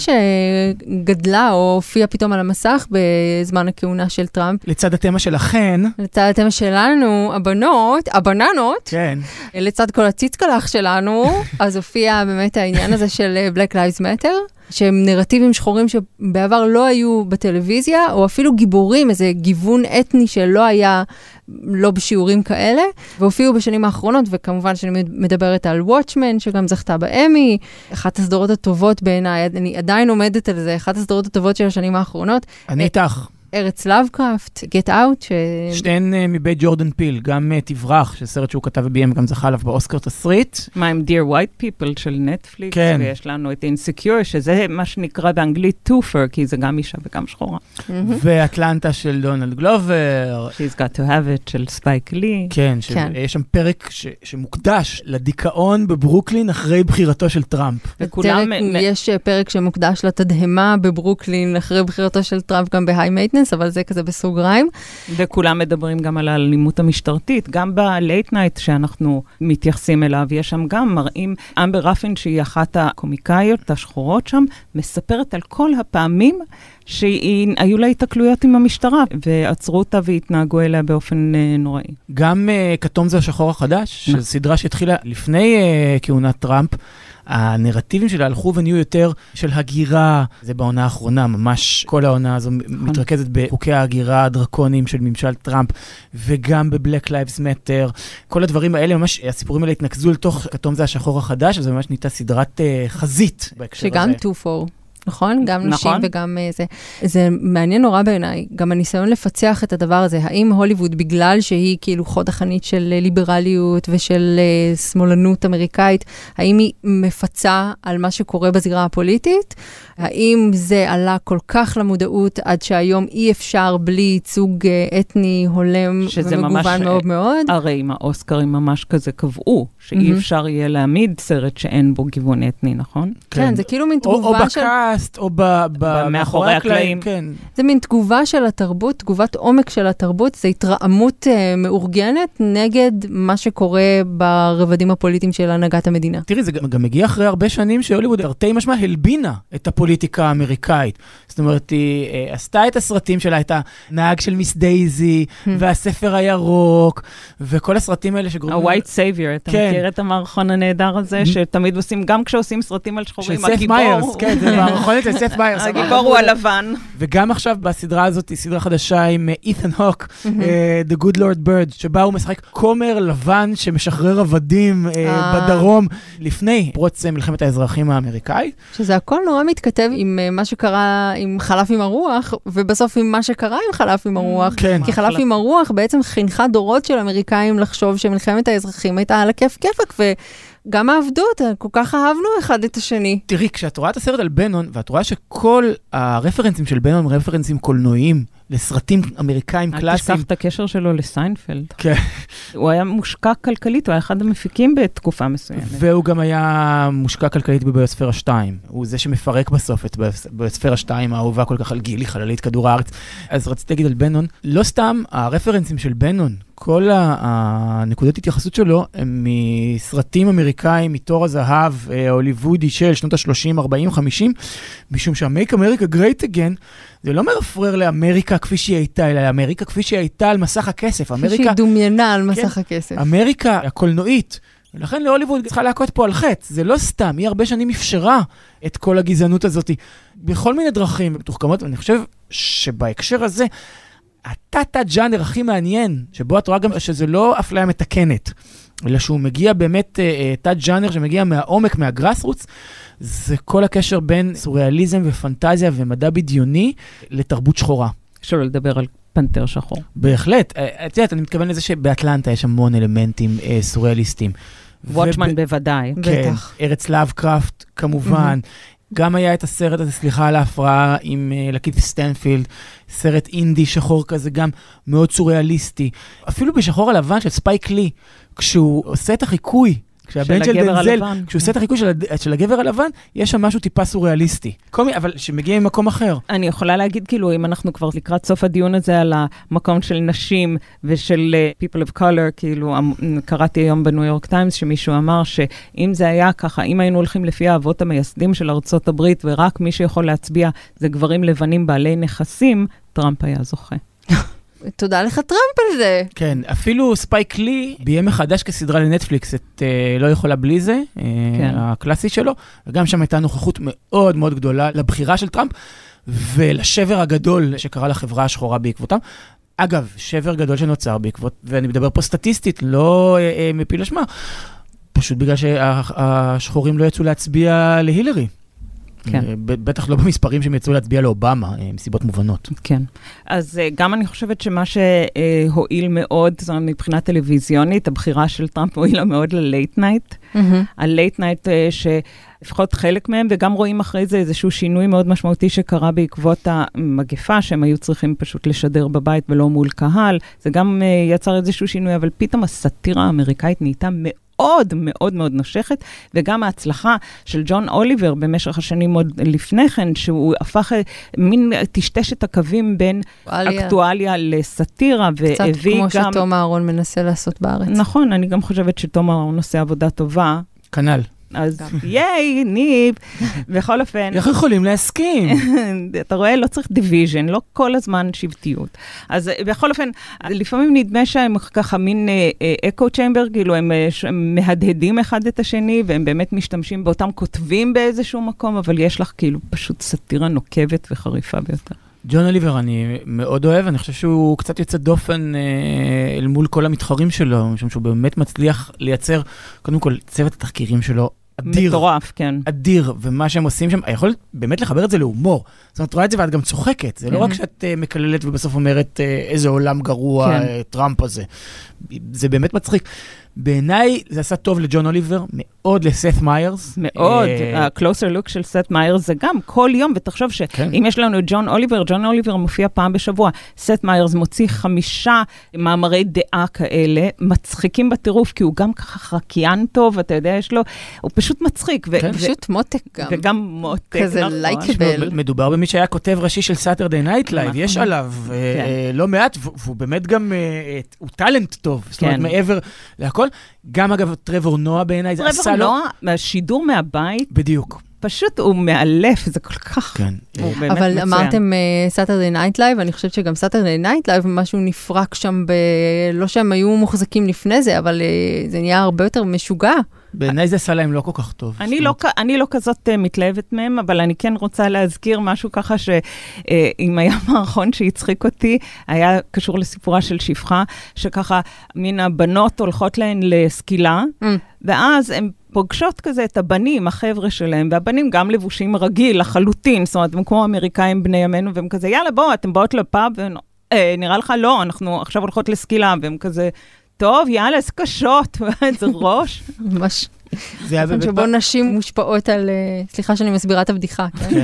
שגדלה או הופיעה פתאום על המסך בזמן הכהונה של טראמפ. לצד התמה שלכן. לצד התמה שלנו, הבנות, הבננות. כן. לצד כל הציצקלח שלנו, אז הופיע באמת העניין הזה של Black Lives Matter, שהם נרטיבים שחורים שבעבר לא היו בטלוויזיה, או אפילו גיבורים, איזה גיוון אתני שלא היה, לא בשיעורים כאלה, והופיעו בשנים האחרונות, וכמובן שאני מדברת על Watchmen, שגם זכתה באמי, אחת הסדרות הטובות בעיניי, אני עדיין עומדת על זה, אחת הסדרות הטובות של השנים האחרונות. אני איתך. ארץ לאבקראפט, Get Out. ש... שתיהן uh, מבית ג'ורדן פיל, גם uh, תברח, שסרט שהוא כתב וביים, גם זכה עליו באוסקר תסריט. מה עם Dear White People של נטפליקס, כן. ויש לנו את Insecure, שזה מה שנקרא באנגלית טופר, כי זה גם אישה וגם שחורה. Mm-hmm. ואטלנטה של דונלד גלובר. She's Got to Have It של ספייק לי. כן, ש... כן. יש שם פרק ש... שמוקדש לדיכאון בברוקלין אחרי בחירתו של טראמפ. וכולם... מ... יש פרק שמוקדש לתדהמה בברוקלין אחרי בחירתו של טראמפ, גם בהיי מייטננס, אבל זה כזה בסוגריים. וכולם מדברים גם על האלימות המשטרתית, גם בלייט נייט שאנחנו מתייחסים אליו, יש שם גם מראים, אמבר רפין שהיא אחת הקומיקאיות השחורות שם, מספרת על כל הפעמים שהיו לה התקלויות עם המשטרה, ועצרו אותה והתנהגו אליה באופן נוראי. גם כתום זה השחור החדש, שזו סדרה שהתחילה לפני כהונת טראמפ, הנרטיבים שלה הלכו ונהיו יותר של הגירה, זה בעונה האחרונה, ממש כל העונה הזו מתרכזת בחוקי ההגירה הדרקוניים של ממשל טראמפ, וגם ב-Black Lives Matter, כל הדברים האלה, ממש הסיפורים האלה התנקזו לתוך כתום זה השחור החדש, וזה ממש נהייתה סדרת uh, חזית בהקשר הזה. שגם טו פור. נכון? גם נשים נכון. וגם זה. זה מעניין נורא בעיניי, גם הניסיון לפצח את הדבר הזה, האם הוליווד, בגלל שהיא כאילו חוד החנית של ליברליות ושל uh, שמאלנות אמריקאית, האם היא מפצה על מה שקורה בזירה הפוליטית? האם זה עלה כל כך למודעות עד שהיום אי אפשר בלי ייצוג אתני הולם ומגוון מאוד מאוד? הרי עם האוסקרים ממש כזה קבעו, שאי אפשר יהיה להעמיד סרט שאין בו גיוון אתני, נכון? כן, זה כאילו מין תגובה של... או בפודקאסט, או מאחורי הקלעים. כן. זה מין תגובה של התרבות, תגובת עומק של התרבות, זה התרעמות מאורגנת נגד מה שקורה ברבדים הפוליטיים של הנהגת המדינה. תראי, זה גם מגיע אחרי הרבה שנים שהוליווד תרתי משמע הלבינה את הפוליטיקה האמריקאית. זאת אומרת, היא עשתה את הסרטים שלה, את הנהג של מיס דייזי, והספר הירוק, וכל הסרטים האלה שגורמים... ה-White Savior, אתה מכיר את המערכון הנהדר הזה, שתמיד עושים, גם כשעושים סרטים על שחורים, הגיבור... כן, זה מערכון את סף מיירס. הגיבור הוא הלבן. וגם עכשיו בסדרה הזאת, היא סדרה חדשה עם אית'ן הוק, The Good Lord Bird, שבה הוא משחק כומר לבן שמשחרר עבדים בדרום, לפני פרוץ מלחמת האזרחים האמריקאית. שזה הכל נורא מתכתב עם מה שקרה עם חלף עם הרוח, ובסוף עם מה שקרה עם חלף עם הרוח. כי חלף עם הרוח בעצם חינכה דורות של אמריקאים לחשוב שמלחמת האזרחים הייתה על הכיף כיפק, וגם העבדות, כל כך אהבנו אחד את השני. תראי, כשאת רואה את הסרט על בנון, ואת רואה שכל הרפרנסים של בנון הם רפרנסים קולנועיים, לסרטים אמריקאים קלאסיים. אל תשכח את הקשר שלו לסיינפלד. כן. הוא היה מושקע כלכלית, הוא היה אחד המפיקים בתקופה מסוימת. והוא גם היה מושקע כלכלית בביוספירה שתיים. הוא זה שמפרק בסוף את ביוספירה שתיים, האהובה כל כך על גילי, חללית כדור הארץ. אז רציתי להגיד על בנון, לא סתם הרפרנסים של בנון, כל הנקודות התייחסות שלו הם מסרטים אמריקאים, מתור הזהב, הוליוודי של שנות ה-שלושים, ארבעים, חמישים, משום שה-Make America Great Again, זה לא מרפרר לאמריקה כפי שהיא הייתה, אלא לאמריקה כפי שהיא הייתה על מסך הכסף. כפי שהיא דומיינה על מסך הכסף. אמריקה הקולנועית, ולכן להוליווד צריכה להכות פה על חץ. זה לא סתם, היא הרבה שנים אפשרה את כל הגזענות הזאת, בכל מיני דרכים מתוחכמות, ואני חושב שבהקשר הזה, התת-ג'אנר הכי מעניין, שבו את רואה גם שזה לא אפליה מתקנת, אלא שהוא מגיע באמת, תת-ג'אנר שמגיע מהעומק, מהגראסרוטס, זה כל הקשר בין סוריאליזם ופנטזיה ומדע בדיוני לתרבות שחורה. שלא לדבר על פנתר שחור. בהחלט. את יודעת, אני מתכוון לזה שבאטלנטה יש המון אלמנטים סוריאליסטיים. וואטשמן בוודאי. כן, ארץ לאבקראפט כמובן. גם היה את הסרט הזה, סליחה על ההפרעה, עם לקית' סטנפילד, סרט אינדי שחור כזה, גם מאוד סוריאליסטי. אפילו בשחור הלבן של ספייק לי, כשהוא עושה את החיקוי, כשהבן של דנזל, כשהוא עושה את החיקוי של, של הגבר הלבן, יש שם משהו טיפה סוריאליסטי. קומי, אבל שמגיע ממקום אחר. אני יכולה להגיד, כאילו, אם אנחנו כבר לקראת סוף הדיון הזה על המקום של נשים ושל uh, people of color, כאילו, קראתי היום בניו יורק טיימס, שמישהו אמר שאם זה היה ככה, אם היינו הולכים לפי האבות המייסדים של ארצות הברית, ורק מי שיכול להצביע זה גברים לבנים בעלי נכסים, טראמפ היה זוכה. תודה לך טראמפ על זה. כן, אפילו ספייק לי ביים מחדש כסדרה לנטפליקס את לא יכולה בלי זה, הקלאסי שלו, וגם שם הייתה נוכחות מאוד מאוד גדולה לבחירה של טראמפ, ולשבר הגדול שקרה לחברה השחורה בעקבותם. אגב, שבר גדול שנוצר בעקבות, ואני מדבר פה סטטיסטית, לא מפיל אשמה, פשוט בגלל שהשחורים לא יצאו להצביע להילרי. כן. בטח לא במספרים שהם יצאו להצביע לאובמה, מסיבות מובנות. כן. אז גם אני חושבת שמה שהועיל מאוד, זאת אומרת, מבחינה טלוויזיונית, הבחירה של טראמפ הועילה מאוד ללייט נייט. הלייט נייט שלפחות חלק מהם, וגם רואים אחרי זה איזשהו שינוי מאוד משמעותי שקרה בעקבות המגפה, שהם היו צריכים פשוט לשדר בבית ולא מול קהל. זה גם יצר איזשהו שינוי, אבל פתאום הסאטירה האמריקאית נהייתה מאוד, מאוד מאוד מאוד נושכת, וגם ההצלחה של ג'ון אוליבר במשך השנים עוד לפני כן, שהוא הפך מין טשטש את הקווים בין אקטואליה לסאטירה, קצת כמו גם... שתום אהרון מנסה לעשות בארץ. נכון, אני גם חושבת שתום אהרון עושה עבודה טובה. כנ"ל. אז ייי, ניב, בכל אופן. איך יכולים להסכים? אתה רואה, לא צריך דיוויז'ן, לא כל הזמן שבטיות. אז בכל אופן, לפעמים נדמה שהם ככה מין אקו צ'יימבר, כאילו הם מהדהדים אחד את השני, והם באמת משתמשים באותם כותבים באיזשהו מקום, אבל יש לך כאילו פשוט סאטירה נוקבת וחריפה ביותר. ג'ון אוליבר אני מאוד אוהב, אני חושב שהוא קצת יוצא דופן אה, אל מול כל המתחרים שלו, משום שהוא באמת מצליח לייצר, קודם כל, צוות התחקירים שלו אדיר. מטורף, כן. אדיר, ומה שהם עושים שם, יכול באמת לחבר את זה להומור. זאת אומרת, רואה את זה ואת גם צוחקת, זה לא רק שאת uh, מקללת ובסוף אומרת uh, איזה עולם גרוע, כן. uh, טראמפ הזה. זה באמת מצחיק. בעיניי זה עשה טוב לג'ון אוליבר, מאוד לסת מיירס. מאוד, ה-closer look של סת מיירס זה גם כל יום, ותחשוב שאם יש לנו ג'ון אוליבר, ג'ון אוליבר מופיע פעם בשבוע, סת מיירס מוציא חמישה מאמרי דעה כאלה, מצחיקים בטירוף, כי הוא גם ככה חקיין טוב, אתה יודע, יש לו, הוא פשוט מצחיק. פשוט מותק גם. וגם מותק. כזה לייקבל. מדובר במי שהיה כותב ראשי של סאטרדיי נייט לייב, יש עליו לא מעט, והוא באמת גם, הוא טלנט טוב, זאת אומרת, מעבר להכל. גם אגב, טרוור נועה בעיניי, זה עשה לו... טרוור נועה, השידור מהבית, בדיוק. פשוט הוא מאלף, זה כל כך... כן. הוא באמת אבל מצוין. אמרתם סאטרדיי נייט לייב, אני חושבת שגם סאטרדיי נייט לייב, משהו נפרק שם, ב... לא שהם היו מוחזקים לפני זה, אבל זה נהיה הרבה יותר משוגע. בעיניי זה עשה להם לא כל כך טוב. אני לא, אני לא כזאת uh, מתלהבת מהם, אבל אני כן רוצה להזכיר משהו ככה שאם uh, היה מערכון שהצחיק אותי, היה קשור לסיפורה של שפחה, שככה מן הבנות הולכות להן לסקילה, mm. ואז הם פוגשות כזה את הבנים, החבר'ה שלהם, והבנים גם לבושים רגיל, לחלוטין, זאת אומרת, הם כמו אמריקאים בני ימינו, והם כזה, יאללה, בוא, אתם באות לפאב, אה, נראה לך לא, אנחנו עכשיו הולכות לסקילה, והם כזה... טוב, יאללה, איזה קשות, איזה ראש. ממש. שבו נשים מושפעות על... סליחה שאני מסבירה את הבדיחה. כן.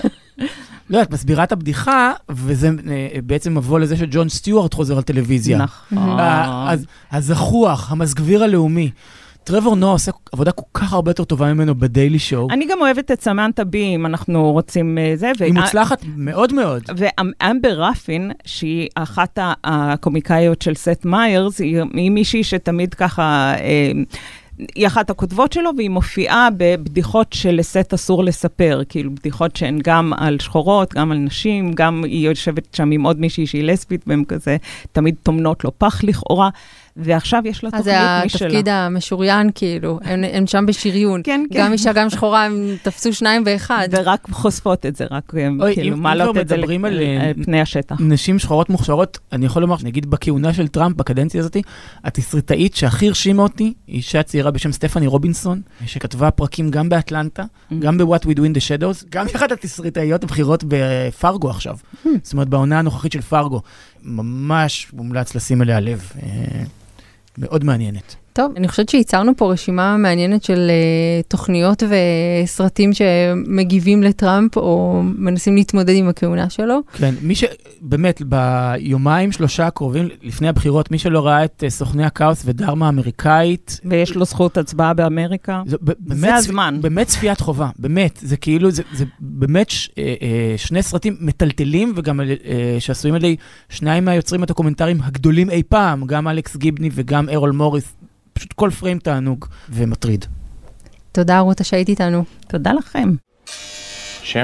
לא, את מסבירה את הבדיחה, וזה בעצם מבוא לזה שג'ון סטיוארט חוזר על טלוויזיה. נכון. אז הזכוח, המסגביר הלאומי, טרוור נועה עושה עבודה כל כך הרבה יותר טובה ממנו בדיילי שואו. אני גם אוהבת את סמנטה בי, אם אנחנו רוצים זה. היא מוצלחת מאוד מאוד. ואמבר רפין, שהיא אחת הקומיקאיות של סת מיירס, היא מישהי שתמיד ככה... היא אחת הכותבות שלו, והיא מופיעה בבדיחות שלסט אסור לספר, כאילו בדיחות שהן גם על שחורות, גם על נשים, גם היא יושבת שם עם עוד מישהי שהיא לסבית, והן כזה תמיד תומנות לו פח לכאורה, ועכשיו יש לה תוכנית משלה. אז זה התפקיד המשוריין, כאילו, הם שם בשריון. כן, כן. גם אישה, גם שחורה, הם תפסו שניים ואחד. ורק חושפות את זה, רק כאילו, מעלות את זה לפני השטח. נשים שחורות מוכשרות, אני יכול לומר, נגיד בכהונה של טראמפ, בקדנציה הזאת, התסריטאית שהכי הרשימה אותי, אישה צעירה בשם סטפני רובינסון, שכתבה פרקים גם באטלנטה, גם ב-What We Do in the Shadows, גם אחת התסריטאיות הבחירות בפרגו עכשיו. זאת אומרת, בעונה הנוכחית של פרגו. ממש מומלץ לשים עליה לב. מאוד מעניינת. טוב, אני חושבת שייצרנו פה רשימה מעניינת של uh, תוכניות וסרטים שמגיבים לטראמפ, או מנסים להתמודד עם הכהונה שלו. כן, מי שבאמת ביומיים שלושה הקרובים, לפני הבחירות, מי שלא ראה את uh, סוכני הכאוס ודרמה האמריקאית... ויש לו זכות הצבעה באמריקה. זה, באמת, זה הזמן. באמת צפיית חובה, באמת. זה כאילו, זה, זה באמת ש, uh, uh, שני סרטים מטלטלים, וגם uh, שעשויים עלי שניים מהיוצרים הדוקומנטריים הגדולים אי פעם, גם אלכס גיבני וגם ארול מוריס, פשוט כל פריים תענוג ומטריד. תודה רותה שהיית איתנו. תודה לכם. שם?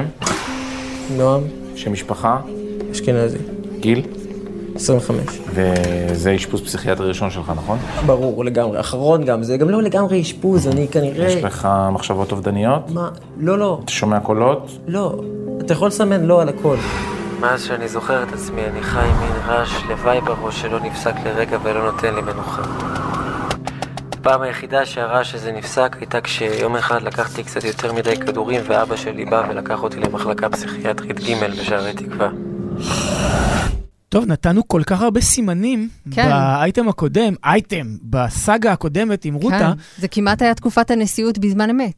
נועם. שם משפחה? אשכנזי. גיל? עשרים וחמש. וזה אשפוז פסיכיאטרי ראשון שלך, נכון? ברור, לגמרי. אחרון גם. זה גם לא לגמרי אשפוז, אני כנראה... יש לך מחשבות אובדניות? מה? לא, לא. אתה שומע קולות? לא. אתה יכול לסמן לא על הכל. מאז שאני זוכר את עצמי, אני חי מין רעש לוואי בראש שלא נפסק לרגע ולא נותן לי מנוחה. הפעם היחידה שהרעש הזה נפסק הייתה כשיום אחד לקחתי קצת יותר מדי כדורים ואבא שלי בא ולקח אותי למחלקה פסיכיאטרית ג' בשערי תקווה. טוב, נתנו כל כך הרבה סימנים כן. באייטם הקודם, אייטם, בסאגה הקודמת עם רותה. כן, זה כמעט היה תקופת הנשיאות בזמן אמת.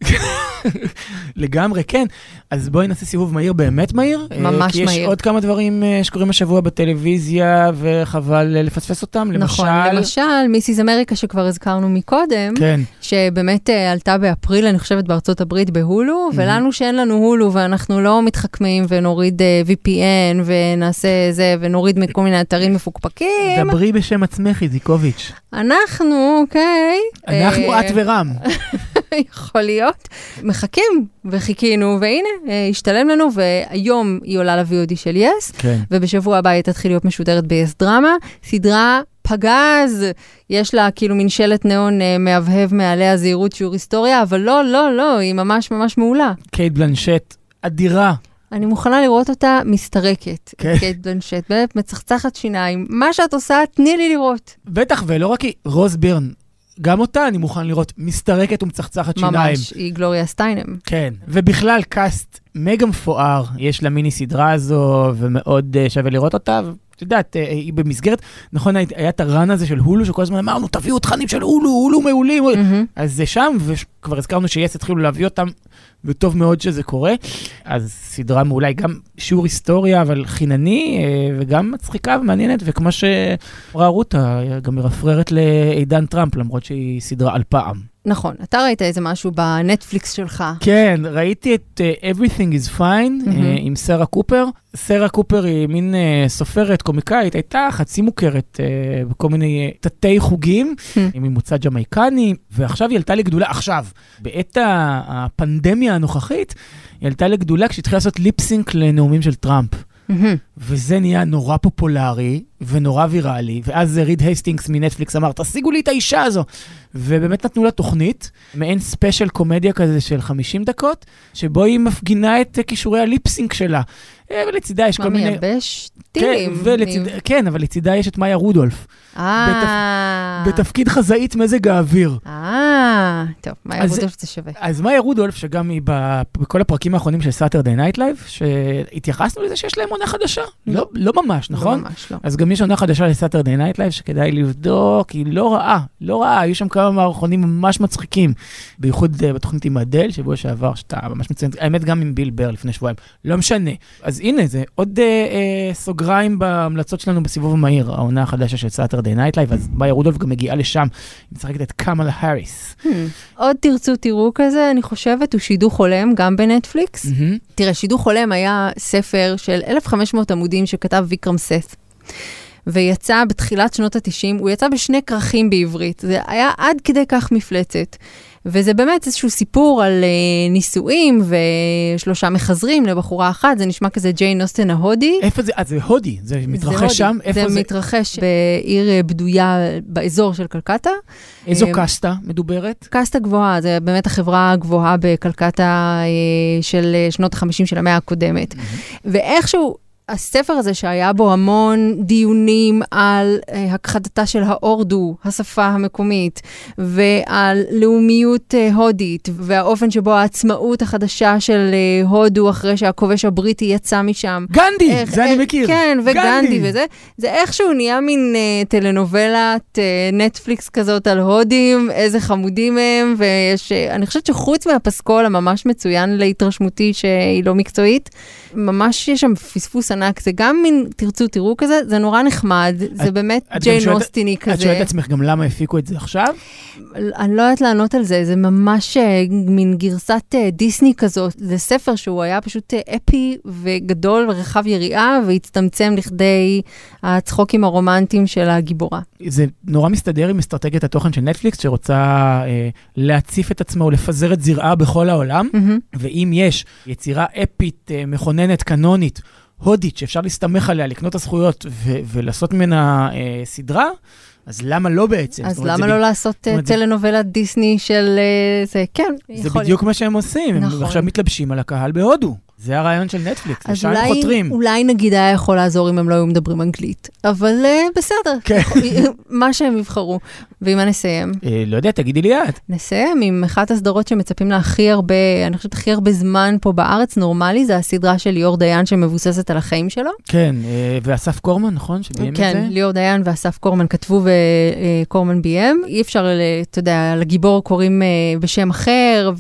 לגמרי, כן. אז בואי נעשה סיבוב מהיר, באמת מהיר. ממש כי מהיר. יש עוד כמה דברים שקורים השבוע בטלוויזיה, וחבל לפספס אותם. נכון, למשל... למשל, מיסיס אמריקה שכבר הזכרנו מקודם, כן. שבאמת עלתה באפריל, אני חושבת, בארצות הברית בהולו, ולנו שאין לנו הולו, ואנחנו לא מתחכמים ונוריד וי פי אן, ונעשה זה, ונוריד מכל מיני אתרים מפוקפקים. דברי בשם עצמך, איזיקוביץ'. אנחנו, אוקיי. אנחנו את ורם. יכול להיות. מחכים וחיכינו, והנה, השתלם לנו, והיום היא עולה ל-וי או די של יס, כן. ובשבוע הבא היא תתחיל להיות משודרת ב-יס דרמה, סדרה פגז, יש לה כאילו מין שלט נאון מהבהב מעליה זהירות שיעור היסטוריה, אבל לא, לא, לא, היא ממש ממש מעולה. קייט בלנשט, אדירה. אני מוכנה לראות אותה מסתרקת, כן. קייט בלנשט, באמת מצחצחת שיניים, מה שאת עושה, תני לי לראות. בטח, ולא רק היא, רוס בירן, גם אותה אני מוכן לראות מסתרקת ומצחצחת שיניים. ממש, היא גלוריה סטיינם. כן, ובכלל קאסט מגה מפואר, יש לה מיני סדרה הזו, ומאוד uh, שווה לראות אותה. את יודעת, היא במסגרת, נכון, היה את הרן הזה של הולו, שכל הזמן אמרנו, תביאו תכנים של הולו, הולו מעולים, אז זה שם, וכבר הזכרנו שיס התחילו להביא אותם, וטוב מאוד שזה קורה. אז סדרה מעולה, גם שיעור היסטוריה, אבל חינני, וגם מצחיקה ומעניינת, וכמו שאמרה רותה, גם מרפררת לעידן טראמפ, למרות שהיא סדרה על פעם. נכון, אתה ראית איזה משהו בנטפליקס שלך. כן, ראיתי את uh, Everything is Fine mm-hmm. uh, עם סרה קופר. סרה קופר היא מין uh, סופרת, קומיקאית, הייתה חצי מוכרת uh, בכל מיני uh, תתי חוגים, mm-hmm. עם ממוצא ג'מייקני, ועכשיו היא עלתה לגדולה, עכשיו, בעת הפנדמיה הנוכחית, היא עלתה לגדולה כשהתחילה לעשות ליפסינק לנאומים של טראמפ. וזה נהיה נורא פופולרי ונורא ויראלי, ואז ריד הייסטינגס מנטפליקס אמר, תשיגו לי את האישה הזו, ובאמת נתנו לה תוכנית, מעין ספיישל קומדיה כזה של חמישים דקות, שבו היא מפגינה את כישורי הליפסינק שלה. ולצידה יש כל מיני... מה מייבש? טילים. כן, אבל לצידה יש את מאיה רודולף. אה... בתפקיד חזאית מזג האוויר. אה... טוב, מאיה רודולף זה שווה. אז מאיה רודולף, שגם היא בכל הפרקים האחרונים של סאטרדיי נייט לייב, שהתייחסנו לזה שיש להם עונה חדשה. לא ממש, נכון? לא ממש, לא. אז גם יש עונה חדשה לסאטרדיי נייט לייב, שכדאי לבדוק, היא לא רעה, לא רעה, היו שם כמה מערכונים ממש מצחיקים, בייחוד בתוכנית עם אדל, שבוע שעבר, שאתה ממש מצוין, האמת גם עם ביל בר לפני שבועיים, לא משנה. אז הנה, זה עוד אה, אה, סוגריים בהמלצות שלנו בסיבוב המהיר, העונה החדשה של סאטרדיי נייט לייב, אז מאיה רודולף גם מגיעה לשם, היא משחקת את קמאלה האריס. Hmm. עוד תרצו תראו כזה, אני חושבת, הוא שידוך חולם, גם בנטפליקס. Mm-hmm. תראה, שידוך חולם היה ספר של אלף וחמש מאות עמודים שכתב ויקרם סת. ויצא בתחילת שנות ה-תשעים, הוא יצא בשני כרכים בעברית. זה היה עד כדי כך מפלצת. וזה באמת איזשהו סיפור על uh, נישואים ושלושה מחזרים לבחורה אחת, זה נשמע כזה ג'יין אוסטן ההודי. איפה זה? אז זה הודי, זה מתרחש זה שם? זה, זה מתרחש בעיר בדויה באזור של קלקטה. איזו um, קסטה מדוברת? קסטה גבוהה, זה באמת החברה הגבוהה בקלקטה uh, של שנות ה-חמישים של המאה הקודמת. Mm-hmm. ואיכשהו, הספר הזה שהיה בו המון דיונים על אה, הכחדתה של האורדו, השפה המקומית, ועל לאומיות אה, הודית, והאופן שבו העצמאות החדשה של אה, הודו, אחרי שהכובש הבריטי יצא משם. גנדי, איך, זה איך, אני מכיר. כן, וגנדי וזה. זה איכשהו נהיה מין אה, טלנובלת אה, נטפליקס כזאת על הודים, איזה חמודים הם, ויש, אה, אני חושבת שחוץ מהפסקול הממש מצוין להתרשמותי שהיא לא מקצועית, ממש יש שם פספוס ענק, זה גם מין תרצו תראו כזה, זה נורא נחמד, זה באמת ג'יין אוסטיני כזה. את שואלת עצמך גם למה הפיקו את זה עכשיו? אני לא יודעת לענות על זה, זה ממש מין גרסת דיסני כזאת, זה ספר שהוא היה פשוט אפי וגדול, רחב יריעה, והצטמצם לכדי הצחוקים הרומנטיים של הגיבורה. זה נורא מסתדר עם אסטרטגיית התוכן של נטפליקס, שרוצה אה, להציף את עצמה ולפזר את זרעה בכל העולם, mm-hmm. ואם יש יצירה אפית, אה, מכוננת, קנונית, הודית, שאפשר להסתמך עליה, לקנות את הזכויות ו- ולעשות ממנה אה, סדרה, אז למה לא בעצם? אז למה לא לעשות טלנובלת דיסני של זה? כן. זה בדיוק מה שהם עושים, הם עכשיו מתלבשים על הקהל בהודו. זה הרעיון של נטפליקס, לשם הם חותרים. אולי נגיד היה יכול לעזור אם הם לא היו מדברים אנגלית, אבל בסדר, מה שהם יבחרו. ועם מה נסיים? לא יודע, תגידי לי את. נסיים עם אחת הסדרות שמצפים לה הכי הרבה, אני חושבת הכי הרבה זמן פה בארץ, נורמלי, זה הסדרה של ליאור דיין שמבוססת על החיים שלו. כן, ואסף קורמן, נכון? כן, ליאור דיין ואסף קורמן כתבו וקורמן ביים. אי אפשר, אתה יודע, לגיבור קוראים בשם אחר,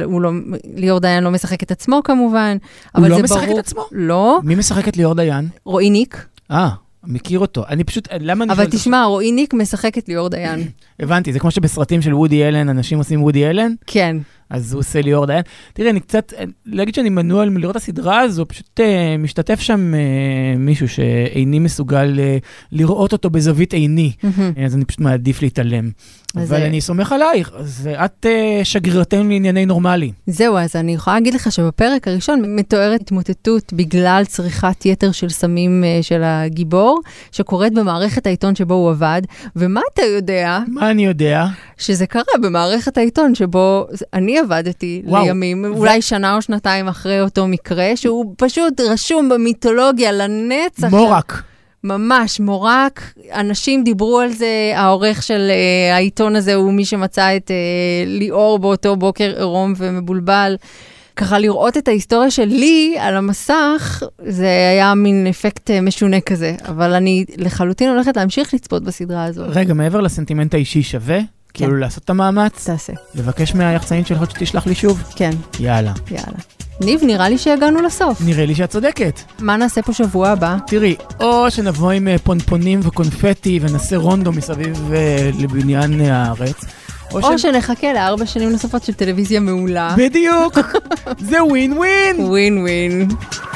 וליאור דיין לא משחק את עצמו כמובן. הוא לא משחק את עצמו? לא. מי משחק את ליאור דיין? רועי ניק. אה, מכיר אותו. אני פשוט, למה אני... אבל תשמע, רועי ניק משחק את ליאור דיין. הבנתי, זה כמו שבסרטים של וודי אלן, אנשים עושים וודי אלן? כן. אז הוא עושה ליאור דיין. תראי, אני קצת, להגיד שאני מנוע לראות הסדרה הזו, פשוט אה, משתתף שם אה, מישהו שאיני מסוגל אה, לראות אותו בזווית עיני. Mm-hmm. אז אני פשוט מעדיף להתעלם. אבל זה... אני סומך עלייך, אז את אה, שגרירתנו לענייני נורמלי. זהו, אז אני יכולה להגיד לך שבפרק הראשון מתוארת התמוטטות בגלל צריכת יתר של סמים אה, של הגיבור, שקורית במערכת העיתון שבו הוא עבד, ומה אתה יודע? מה אני יודע? שזה קרה במערכת העיתון שבו אני עבדתי וואו. לימים, ו... אולי שנה או שנתיים אחרי אותו מקרה, שהוא פשוט רשום במיתולוגיה לנצח. מורק. ממש, מורק. אנשים דיברו על זה, העורך של uh, העיתון הזה הוא מי שמצא את uh, ליאור באותו בוקר עירום ומבולבל. ככה לראות את ההיסטוריה שלי על המסך, זה היה מין אפקט משונה כזה, אבל אני לחלוטין הולכת להמשיך לצפות בסדרה הזו. רגע, מעבר לסנטימנט האישי שווה, כאילו לעשות את המאמץ, תעשה. לבקש מהיחצנית שלך שתשלח לי שוב? כן. יאללה. יאללה. ניב, נראה לי שהגענו לסוף. נראה לי שאת צודקת. מה נעשה פה שבוע הבא? תראי, או שנבוא עם פונפונים וקונפטי ונעשה רונדו מסביב לבניין הארץ, או, או ש... שנחכה לארבע שנים נוספות של טלוויזיה מעולה. בדיוק. זה ווין ווין. ווין ווין.